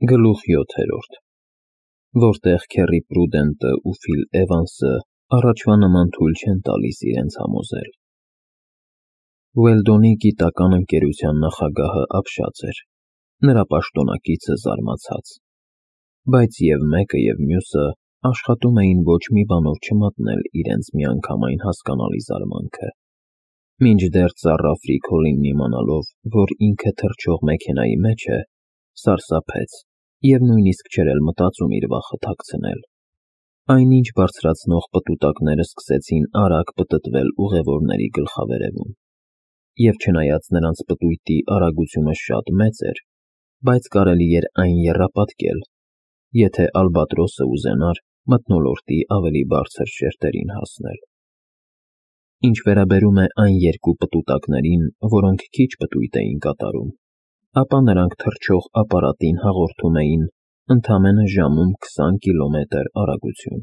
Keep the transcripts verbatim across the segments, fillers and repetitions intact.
Գլուխ յոթերորդ Որտեղ Քերի Պրուդենտը ու Ֆիլ Էվանսը առաջվա նման թույլ չեն տալիս իրենց համոզել։ Ուելդոնի գիտական ընկերության նախագահը ապշած էր, նրա պաշտոնակիցը զարմացած, բայց և մեկը և մյուսը աշխատում էին ոչ մի բանով չմատնել իրենց միանգամայն հասկանալի զարմանքը, մինչդեռ ծառա Ֆրիկոլինն իմանալով, որ ինքը թռչող մեքենայի մեջ է, սարսափեց և նույնիսկ չէր էլ մտածում իր վախը թաքցնել։ Այնինչ բարձրացնող պտուտակները սկսեցին արագ պտտվել ուղևորների գլխավերևում, և չնայած նրանց պտույտի արագությունը շատ մեծ էր, բայց կարելի էր այն եռապատկել, եթե Ալբատրոսը ուզենար մթնոլորտի ավելի բարձր շերտերին հասնել։ Ինչ վերաբերում է այն երկու պտուտակներին, որոնք քիչ պտույտ էին կատարում, ապա նրանք թռչող ապարատին հաղորդում էին ընդամենը ժամում քսան կիլոմետր արագություն։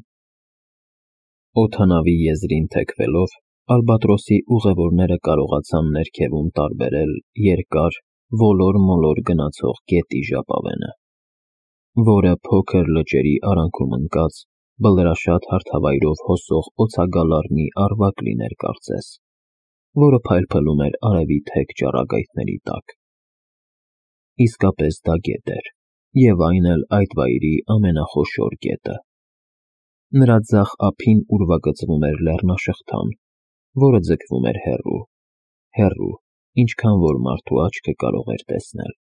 Օդանավի եզրին թեքվելով, Ալբատրոսի ուղևորները կարողացան ներքևում տարբերել երկար, ոլոր-մոլոր գնացող գետի ժապավենը, որը փոքր լճերի արանքում ընկած, բլրաշատ հարթավայրով հոսող օձագալառնի առվակ լիներ կարծես, որը փայլփլում էր արևի թեք ճառագայթների տակ։ Իսկապես դա գետ էր, և այն էլ այդ վայրի ամենախոշոր գետը։ Նրա ձախ ափին ուրվագծվում էր լեռնաշղթան, որը ձգվում էր հեռու, հեռու, ինչքան որ մարդու աչքը կարող էր տեսնել։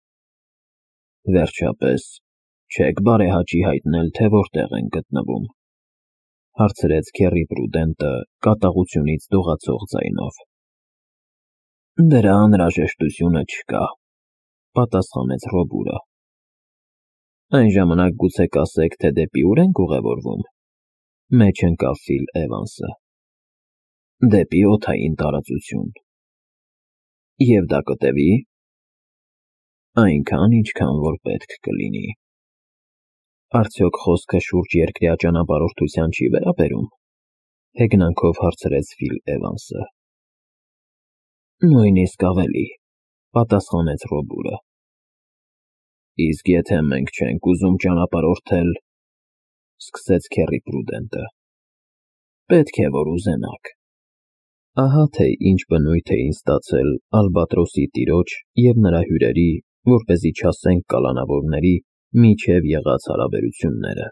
Վերջապես, չե՞ք բարեհաճի հայտնել, թե որտեղ ենք գտնվում, հարցրեց Քերի Պրուդենտը կատաղությունից դողացող ձայնով։ Դրա անհրաժեշտությունը չկա, պատասխանեց Ռոբուրը։ Այն ժամանակ գուցե կասեք, թե դեպի ուր ենք ուղևորվում, մեջ ընկավ Ֆիլ Էվանսը։ Դեպի օդային տարածություն։ Եվ դա կտևի՞։ Այնքան, ինչքան որ պետք կլինի։ Արդյոք խոսքը շուրջերկրյա ճանապարհորդության չի վերաբերում, հեգնանքով հարցրեց Ֆիլ Էվանսը։ Նույնիսկ ավելի, պատասխանեց Ռոբուրը։ Իսկ եթե մենք չենք ուզում ճանապարհորդել, սկսեց Քերի Պրուդենտը, պետք է որ ուզենաք։ Ահա թե ինչ բնույթ էին ստացել Ալբատրոսի տիրոջ և նրա հյուրերի, որպեսզի չասենք կալանավորների միջև եղած հարաբերությունները։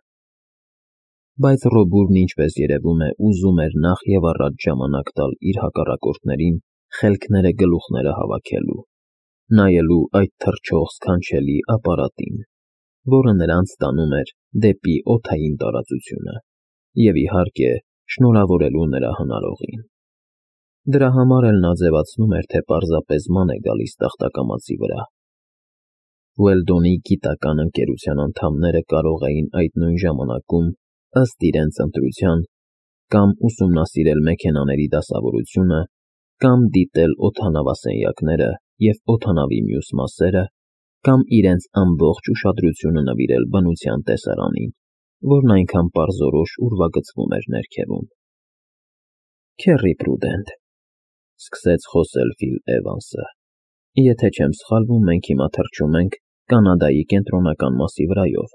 Բայց Ռոբուրն, ինչպես երևում է, ուզում էր նախ և առաջ ժամանակ տալ իր հակառակորդներին խելքները գլուխները հավաքելու, նայելու այդ թռչող սքանչելի ապարատին, որը նրանց տանում էր դեպի օդային տարածությունը, և իհարկե, շնորհավորելու նրա հնարողին։ Դրա համար էլ նա ձևացնում էր, թե պարզապես ման է գալիս տախտակամածի վրա։ Ուելդոնի գիտական ընկերության անդամները կարող էին այդ նույն ժամանակում, ըստ իրենց ընտրության, կամ ուսումնասիրել մեքենաների դասավորությունը, կամ դիտել օդանավասենյակները և օդանավի մյուս մասերը, կամ իրենց ամբողջ ուշադրությունը նվիրել բնության տեսարանին, որն այնքան պարզորոշ ուրվագծվում էր ներքևում։ Քերի Պրուդենտ, սկսեց խոսել Ֆիլ Էվանսը, եթե չեմ սխալվում, մենք հիմա թռչում ենք Կանադայի կենտրոնական մասի վրայով։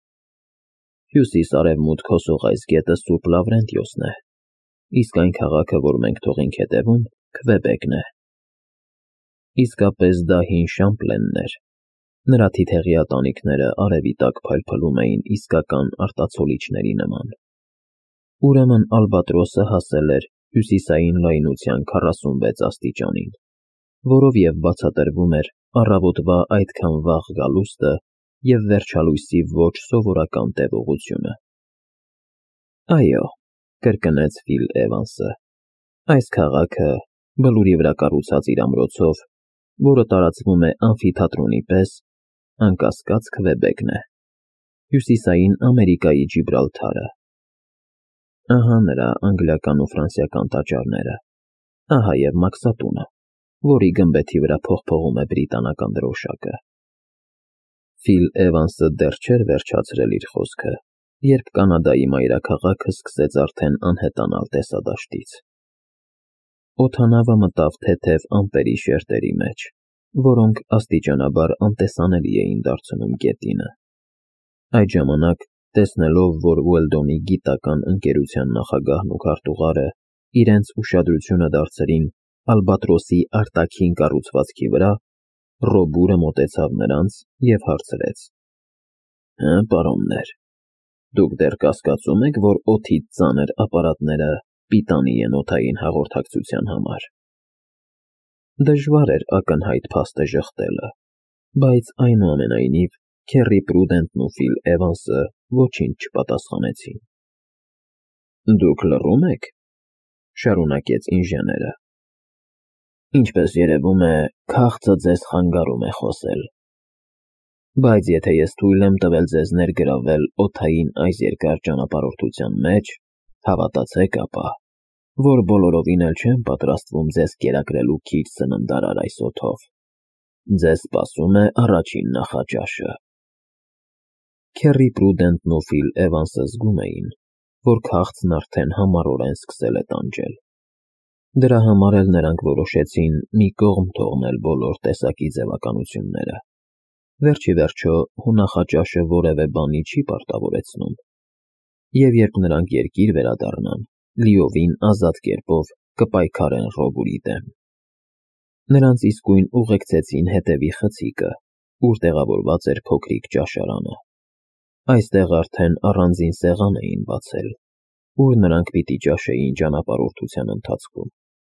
Հյուսիս֊արևմուտք հոսող այս գետը Սուրբ Լավրենտիոսն է, իսկ այն քաղաքը, որ մենք թողինք հետևում, Քվեբեկն է։ Իսկապես դա հին Շամպլենն էր։ Նրա թիթեղյա տանիքները արևի տակ փայլփլում էին իսկական արտացոլիչների նման։ Ուրեմն Ալբատրոսը հասել էր հյուսիսային լայնության քառասունվեց աստիճանին, որով և բացատրվում էր առավոտվա այդքան վաղ գալուստը և վերջալույսի ոչ սովորական տևողությունը։ Այո, կրկնեց Ֆիլ Էվանսը, այս քաղաքը, բլուրի վրա կառուցած իր ամրոցով, որը տարածվում է ամֆիթատրոնի պես, անկասկած Քվեբեկն է, Հյուսիսային Ամերիկայի Ջիբրալթարը։ Ահա նրա անգլիական ու ֆրանսիական տաճարները, ահա և մաքսատունը, որի գմբեթի վրա փողփողում է բրիտանական դրոշակը։ Ֆիլ Էվանսը դեռ չէր վերջացրել իր խոսքը, երբ Կանադայի մայրաքաղաքը սկսեց արդեն անհետանալ տեսադաշտից։ Օդանավը մտավ թեթև ամպերի շերտերի մեջ, որոնք աստիճանաբար անտեսանելի էին դարձնում գետինը։ Այդ ժամանակ, տեսնելով, որ Ուելդոնի գիտական ընկերության նախագահն ու քարտուղարը իրենց ուշադրությունը դարձրին Ալբատրոսի արտաքին կառուցվածքի վրա, Ռոբուրը մոտեցավ նրանց և հարցրեց. «Հը, պարոններ, դուք դեռ կասկածում եք, որ օդից ծանր ապարատները պիտանի են օդային հաղորդակցության համար»։ Դժվար էր ակնհայտ փաստը ժխտելը, բայց այնուամենայնիվ Քերի Պրուդենտն ու Ֆիլ Էվանսը ոչինչ չպատասխանեցին։ «Դուք լռո՞ւմ եք», շարունակեց ինժեները։ «Ինչպես երևում է, քաղցը ձեզ խանգարում է խոսել։ Բայց եթե ես թույլ եմ տվել ձեզ ներգրավել օդային այս երկար ճանապարհորդության մեջ, հավատացեք ապա, որ բոլորովին էլ չեմ պատրաստվում ձեզ կերակրելու քիչ սննդարար այս օդով։ Ձեզ սպասում է առաջին նախաճաշը»։ Քերի Պրուդենտն ու Ֆիլ Էվանսը զգում էին, որ քաղցն արդեն համառորեն սկսել է տանջել։ Դրա համար էլ նրանք որոշեցին մի կողմ թողնել բոլոր տեսակի ձևականությունները։ Վերջ ի վերջո, հո նախաճաշը որևէ բանի չի պարտավորեցնում։ Եվ երբ նրանք երկիր վերադառնան, լիովին ազատ կերպով կպայքարեն Ռոբուրի դեմ։ Նրանց իսկույն ուղեկցեցին հետևի խցիկը, ուր տեղավորված էր փոքրիկ ճաշարանը։ Այստեղ արդեն առանձին սեղան էին բացել, ուր նրանք պիտի ճաշեին ճանապարհորդության ընթացքում։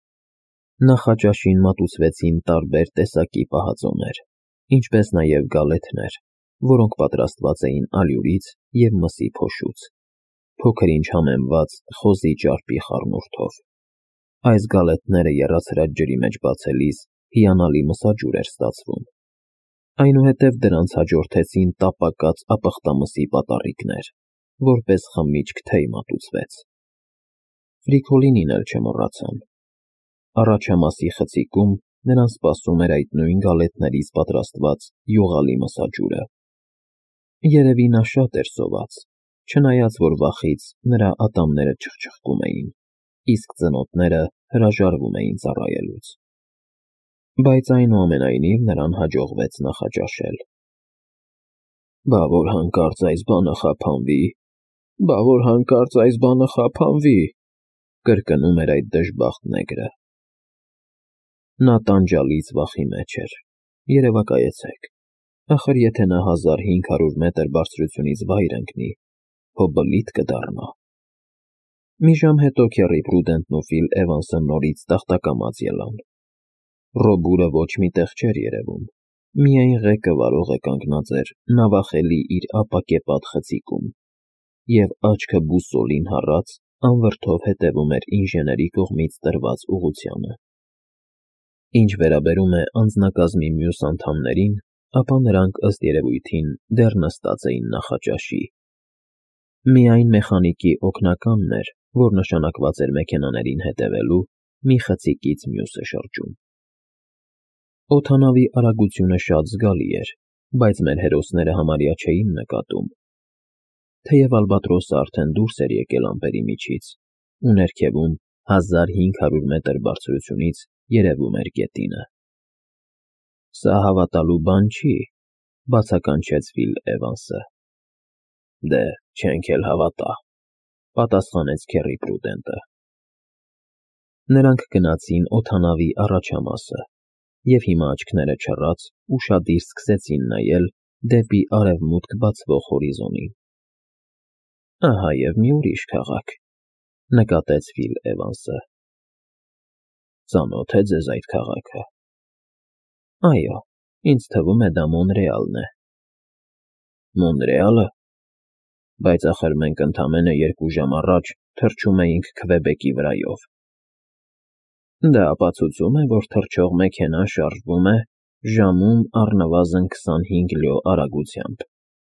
Նախաճաշին մատուցվեցին տարբեր տեսակի պահածոներ, ինչպես նաև գալեթներ, որոնք պատրաստված էին ալյուրից և մսի փոշուց, փոքր-ինչ համեմված խոզի ճարպի խառնուրդով։ Այս գալեթները եռացրած ջրի մեջ բացելիս հիանալի մսաջուր էր ստացվում։ Այնուհետև դրանց հաջորդեցին տապակած ապխտամսի պատառիկներ, որպես խմիչք թեյ մատուցվեց։ Ֆրիկոլինին էլ չմոռացան։ Առաջամասի խցիկում նրան սպասում էր այդ նույն գալեթներից պատրաստված յուղալի մսաջուրը։ Երևի նա շատ էր սոված, չնայած որ վախից նրա ատամները չխչխկում էին, իսկ ծնոտները հրաժարվում էին ծառայելուց։ Բայց այնուամենայնիվ նրան հաջողվեց նախաճաշել։ «Բա որ հանկարծ այս բանը խափանվի, բա որ հանկարծ այս բանը խափանվի», կրկնում էր այդ դժբախտ նեգրը։ Նա տանջալից վախի մեջ էր։ Երևակայեցեք, ախր եթե նա հազար հինգ հարյուր մետր բարձրությունից վայր ընկնի, հո բլիթ կդառնա։ Մի ժամ հետո Քերի Պրուդենտն ու Ֆիլ Էվանսը նորից տախտակամած ելան։ Ռոբուրը ոչ մի տեղ չէր երևում, միայն ղեկը վարողը կանգնած էր նավախելի իր ապակեպատ խցիկում, և աչքը բուսոլին հառած անվրդով հետևում էր ինժեների կողմից տրված ուղղությանը։ Ինչ վերաբերում է անձնակազմի մյուս անդամներին, ապա նրանք ըստ երևույթին դեռ նստած էին նախաճաշի։ Միայն մեխանիկի օգնականն էր, որ նշանակված էր մեքենաներին հետևելու, մի խցիկից մյուսը շրջում։ Օդանավի արագությունը շատ զգալի էր, բայց մեր հերոսները համարյա չէին նկատում։ Թեև Ալբատրոսը արդեն դուրս էր եկել ամպերի միջից, ու ներքևում հազար հինգ հարյուր մետր բարձրությունից երևում էր գետինը։ «Սա հավատալու բան չի», բացականչեց Ֆիլ Էվանսը։ «Դե, չենք էլ հավատա», պատասխանեց Քերի Պրուդենտը։ Նրանք գնացին օդանավի առաջամասը, և հիմա աչքները չռած ուշադիր սկսեցին նայել դեպի արևմուտք բացվող հորիզոնին։ «Ահա և մի ուրիշ քաղաք», նկատեց Ֆիլ Էվանսը։ «Ծանո՞թ է ձեզ այդ քաղաքը»։ «Այո, ինձ թվում է դա Մոնրեալն է»։ «Մոնրեա՞լը, բայց ախր մենք ընդամենը երկու ժամ առաջ թռչում էինք Քվեբեկի վրայով»։ «Դա ապացուցում է, որ թռչող մեքենան շարժվում է ժամում առնվազն քսանհինգ լյո արագությամբ»։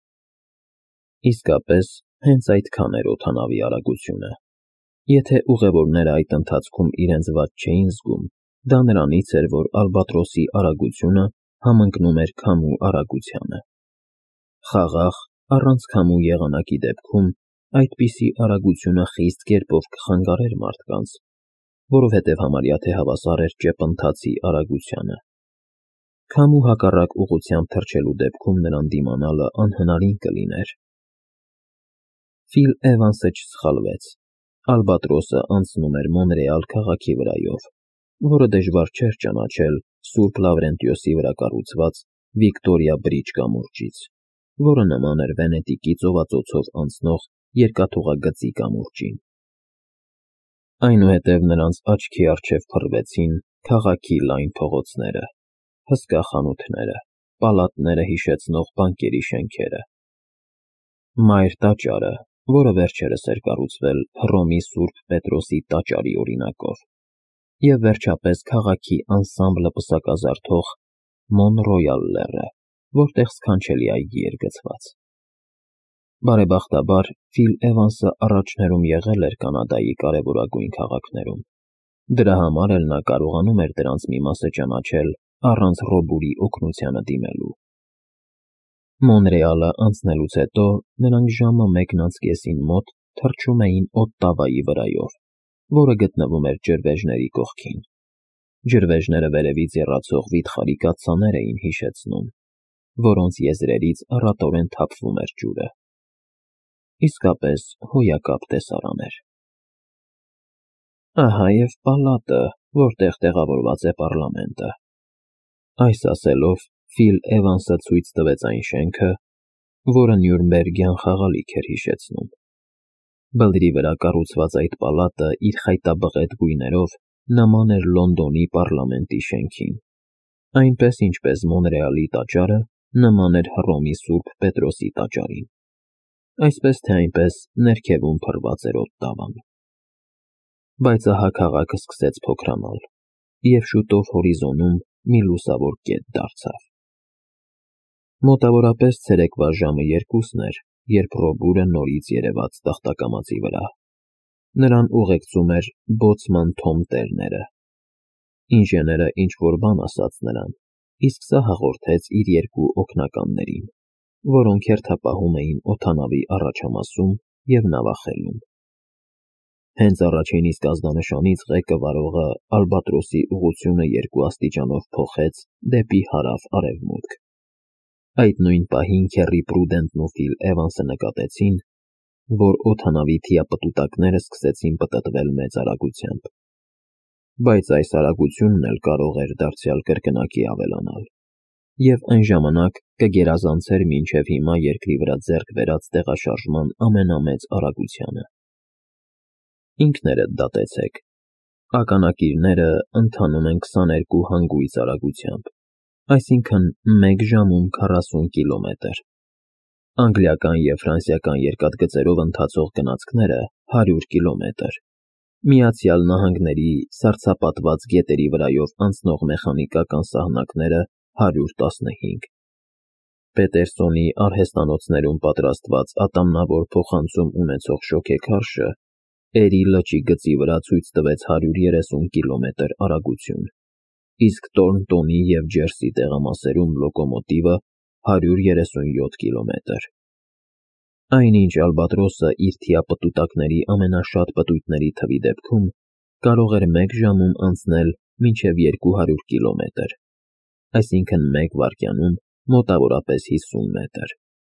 Իսկապես, հենց այդքան էր օդանավի արագությունը։ Եթե ուղևորները այդ ընթացքում իրենց վատ չէին զգում, դա նրանից էր, որ Ալբատրոսի արագությունը համընկնում էր քամու արագությանը։ Խաղաղ, առանց քամու եղանակի դեպքում այդպիսի արագությունը խիստ կերպով կխանգարեր մարդկանց, որովհետև համարյա թե հավասար էր ճեպընթացի արագությանը։ Քամու հակառակ ուղղությամբ թռչելու դեպքում նրան դիմանալը անհնարին կլիներ, Ֆիլ Էվանսը չսխալվեց։ Ալբատրոսը անցնում էր Մոնրեալ քաղաքի վրայով, որը դժվար չէր ճանաչել Սուրբ Լավրենտիոսի վրա կառուցված Վիկտորիա Բրիջ կամուրջից, որը նման էր Վենետիկի ծովածոցով անցնող երկաթուղագծի կամուրջին։ Այնուհետև նրանց աչքի առջև փռվեցին քաղաքի լայն փողոցները, հսկա խանութները, պալատները հիշեցնող բանկերի շենքերը։ Մայր տաճարը, որը վերջերս էր կառուցվել Հռոմի Սուրբ Պետրոսի տաճարի օրինակով, և վերջապես քաղաքի անսամբլը պսակազարդող Մոնրոյալ լեռը, որտեղ սքանչելի այգի էր գծված։ Բարեբախտաբար, Ֆիլ Էվանսը առաջներում եղել էր Կանադայի կարևորագույն քաղաքներում, դրա համար էլ նա կարողանում էր դրանց մի մասը ճանաչել առանց Ռոբուրի օգնությանը դիմելու։ Մոնրեալը անցնելուց հետո նրանք ժամը մեկն անց կեսին մոտ թռչում էին Օտտավայի վրայով, որը գտնվում էր ջրվեժների կողքին։ Ջրվեժները վերևից եռացող վիթխարի կաթսաներ էին հիշեցնում, որոնց եզրերից առատորեն թափվում էր ջուրը։ Իսկապես հոյակապ տեսարան էր։ Ահա և պալատը, որտեղ տեղավորված է պառլամենտը։ Այս ասելով, Ֆիլ Էվանսը ցույց տվեց այն շենքը, որը Նյուրնբերգյան խաղալիք էր հիշեցնում։ Բլրի վրա կառուցված այդ պալատը իր խայտաբղետ գույներով նման էր Լոնդոնի պառլամենտի շենքին, այնպես ինչպես Մոնրեալի տաճարը նման էր Հռոմի Սուրբ Պետրոսի տաճարին, այսպես թե այնպես ներքևում փռված էր Օտտավան։ Բայց ահա քաղաքը սկսեց փոքրանալ, և շուտով հորիզոնում մի լուսավոր կետ դարձավ։ Մոտավորապես ցերեկվա ժամը երկուսն էր, երբ Ռոբուրը նորից երևաց տախտակամածի վրա։ Նրան ուղեկցում էր բոցման Թոմ Տերները։ Ինժեները ինչ-որ բան ասաց նրան, իսկ սա հաղորդեց իր երկու օգնականներին, որոնք հերթապահում էին օդանավի առաջամասում և նավախելում։ Հենց առաջին իսկ ազդանշանից ղեկը վարողը Ալբատրոսի ուղղությունը երկու աստիճանով փոխեց դեպի հարավ֊արևմուտք։ Այդ նույն պահին Քեռի Պրուդենտն ու Ֆիլ Էվանսը նկատեցին, որ օդանավի թիապտուտակները սկսեցին պտտվել մեծ արագությամբ։ Բայց այս արագությունն էլ կարող էր դարձյալ կրկնակի ավելանալ, և այն ժամանակ կգերազանցեր մինչև հիմա երկրի վրա ձեռք բերած տեղաշարժման ամենամեծ արագությանը։ Ինքներդ դատեցեք, ականակիրները ընթանում են քսաներկու հանգույց արագությամբ, այսինքն մեկ ժամում քառասուն կիլոմետր։ Անգլիական և ֆրանսիական երկաթգծերով ընթացող գնացքները հարյուր կիլոմետր, Միացյալ Նահանգների սառցապատված գետերի վրայով անցնող մեխանիկական սահնակները հարյուր տասնհինգ։ Պետերսոնի արհեստանոցներում պատրաստված ատամնավոր փոխանցում ունեցող շոգեքարշը Էրի լճի գծի վրա ցույց տվեց հարյուր երեսուն կիլոմետր արագություն, իսկ Տորնտոնի և Ջերսի տեղամասերում լոկոմոտիվը հարյուր երեսունյոթ կիլոմետր։ Այնինչ Ալբատրոսը իր թիապտուտակների ամենաշատ պտույտների թվի դեպքում կարող էր մեկ ժամում անցնել մինչև երկու հարյուր կիլոմետր, այսինքն մեկ վայրկյանում մոտավորապես հիսուն մետր։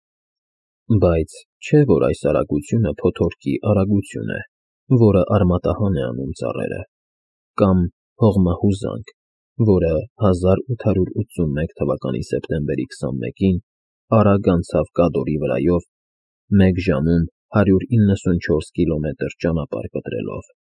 Բայց չէ՞ որ այս արագությունը փոթորկի արագություն է, որը արմատահան է անում ծառերը, կամ հողմահուզանք, որը հազար ութ հարյուր ութսունմեկ թվականի սեպտեմբերի քսանմեկին արագ անցավ Կադորի վրայով, մեկ ժամում հարյուր իննսունչորս կիլոմետր ճանապարհ կտրելով։